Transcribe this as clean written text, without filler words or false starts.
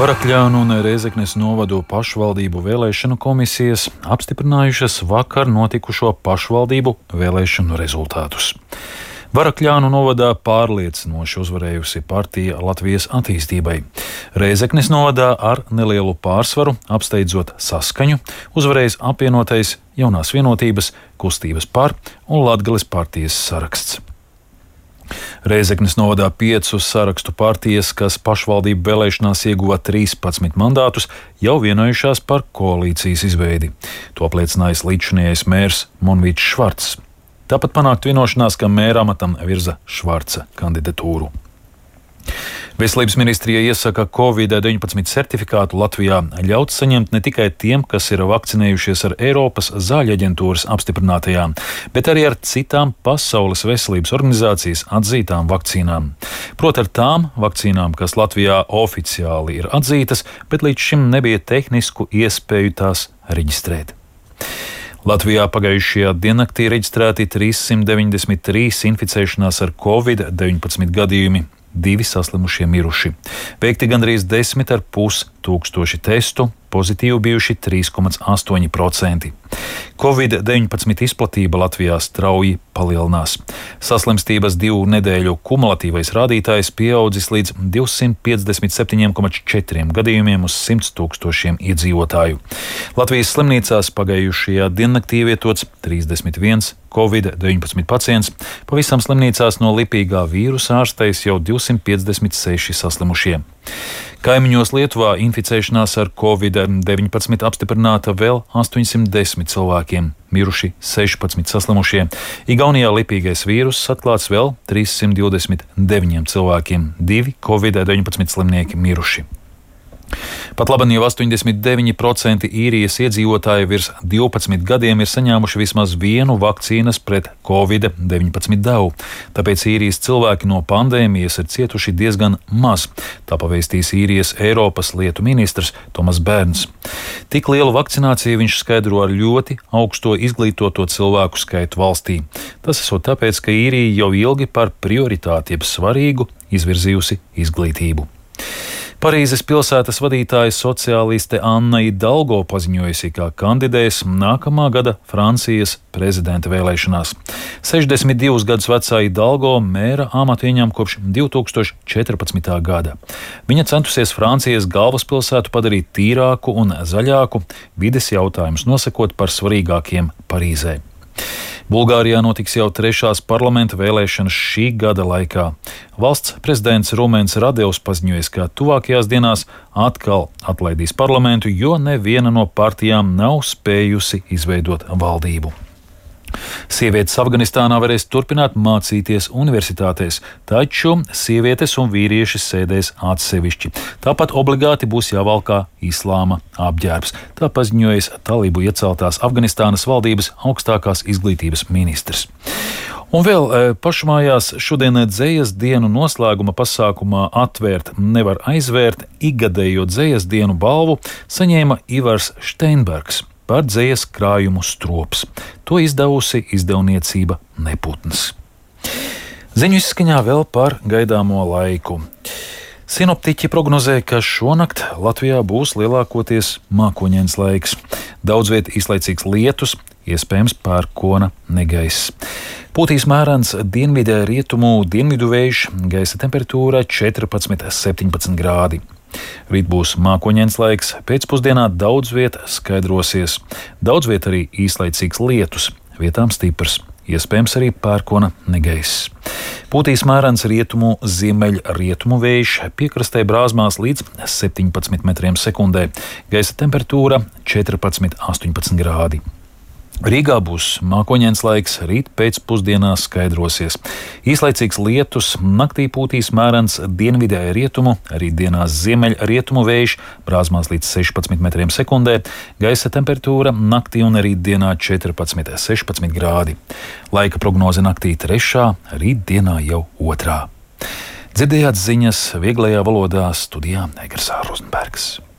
Varakļānu un Rēzeknes novadu pašvaldību vēlēšanu komisijas apstiprinājušas vakar notikušo pašvaldību vēlēšanu rezultātus. Varakļānu novadā pārliecinoši uzvarējusi partija Latvijas attīstībai. Rēzeknes novadā ar nelielu pārsvaru, apsteidzot Saskaņu, uzvarējis apvienotais Jaunās vienotības, Kustības par un Latgales partijas saraksts. Rēzeknes novadā 5 sarakstu partijas, kas pašvaldību vēlēšanās ieguva 13 mandātus, jau vienojušās par koalīcijas izveidi. To apliecinājis līdzšinējais mērs Monvīts Švarcs. Tāpat panākt vienošanās, ka mēra amatam virza Švarca kandidatūru. Veselības ministrija iesaka Covid-19 certifikātu Latvijā ļaut saņemt ne tikai tiem, kas ir vakcinējušies ar Eiropas zāļu aģentūras apstiprinātajām, bet arī ar citām Pasaules veselības organizācijas atzītām vakcīnām. Proti ar tām vakcīnām, kas Latvijā oficiāli ir atzītas, bet līdz šim nebija tehnisku iespēju tās reģistrēt. Latvijā pagājušajā diennaktī reģistrēti 393 inficēšanās ar Covid-19 gadījumi. 2 saslimušie miruši. Veikti gandrīz 10,5 tūkstoši testu, pozitīvi bijuši 3,8%. Covid-19 izplatība Latvijā strauji palielinās. Saslimstības 2 nedēļu kumulatīvais rādītājs pieaudzis līdz 257,4 gadījumiem uz 100 tūkstošiem iedzīvotāju. Latvijas slimnīcās pagājušajā diennaktī ievietots 31 Covid-19 pacients, pavisam slimnīcās no lipīgā vīrusa ārstējas jau 256 saslimušie. Kaimiņos Lietuvā inficēšanās ar Covid-19 apstiprināta vēl 810 cilvēkiem, miruši 16 saslimušie. Igaunijā lipīgais vīruss atklāts vēl 329 cilvēkiem, 2 Covid-19 slimnieki miruši. Pat labi jau 89% īrijas iedzīvotāji virs 12 gadiem ir saņēmuši vismaz vienu vakcīnas pret Covid-19 devu, tāpēc īrijas cilvēki no pandēmijas ir cietuši diezgan maz, tā pavēstīs īrijas Eiropas lietu ministrs Tomas Bērns. Tik lielu vakcināciju viņš skaidro ar ļoti augsto izglītoto cilvēku skaitu valstī. Tas esot tāpēc, ka īrija jau ilgi par prioritāti jeb svarīgu izvirzījusi izglītību. Parīzes pilsētas vadītāja sociāliste Anna Hidalgo paziņojusi, ka kandidēs nākamā gada Francijas prezidenta vēlēšanās. 62 gadus vecā Hidalgo mēra amatu ieņem kopš 2014. gada. Viņa centusies Francijas galvaspilsētu padarīt tīrāku un zaļāku, vides jautājumus nosakot par svarīgākiem Parīzē. Bulgārijā notiks jau 3. parlamenta vēlēšanas šī gada laikā. Valsts prezidents Rumens Radevs paziņoja, ka tuvākajās dienās atkal atlaidīs parlamentu, jo neviena no partijām nav spējusi izveidot valdību. Sievietes Afganistānā varēs turpināt mācīties universitātēs, taču sievietes un vīrieši sēdēs atsevišķi. Tāpat obligāti būs jāvalkā islāma apģērbs, tā paziņojas talību ieceltās Afganistānas valdības augstākās izglītības ministrs. Un vēl pašmājās šodien dzejas dienu noslēguma pasākumā Atvērt nevar aizvērt ikgadējo dzejas dienu balvu saņēma Ivars Steinbergs par dzejas krājumu Strops. To izdevusi izdevniecība Neputns. Ziņu izskaņā vēl par gaidāmo laiku. Sinoptiķi prognozē, ka šonakt Latvijā būs lielākoties mākoņains laiks. Daudz viet īslaicīgs lietus, iespējams pērkona negaiss. Pūtīs mērens dienvidē rietumu dienvidu vējš, gaisa temperatūra 14–17 grādi. Rīt būs mākoņains laiks, pēcpusdienā daudz viet skaidrosies. Daudz viet arī īslaicīgs lietus, vietām stiprs, iespējams arī pērkona negaiss. Pūtīs mērens rietumu ziemeļrietumu vējš, piekrastē brāzmās līdz 17 metriem sekundē, gaisa temperatūra 14–18 grādi. Rīgā būs mākoņains laiks, rīt pēcpusdienā skaidrosies. Īslaicīgs lietus, naktī pūtīs mērens dienvidē rietumu, arī dienās ziemeļrietumu vējš, brāzmās līdz 16 metriem sekundē, gaisa temperatūra naktī un arī dienā 14–16 grādi. Laika prognoze naktī 3., rīt dienā jau 2. Dzirdējāt ziņas vieglajā valodā, studijā Egers Rozenbergs.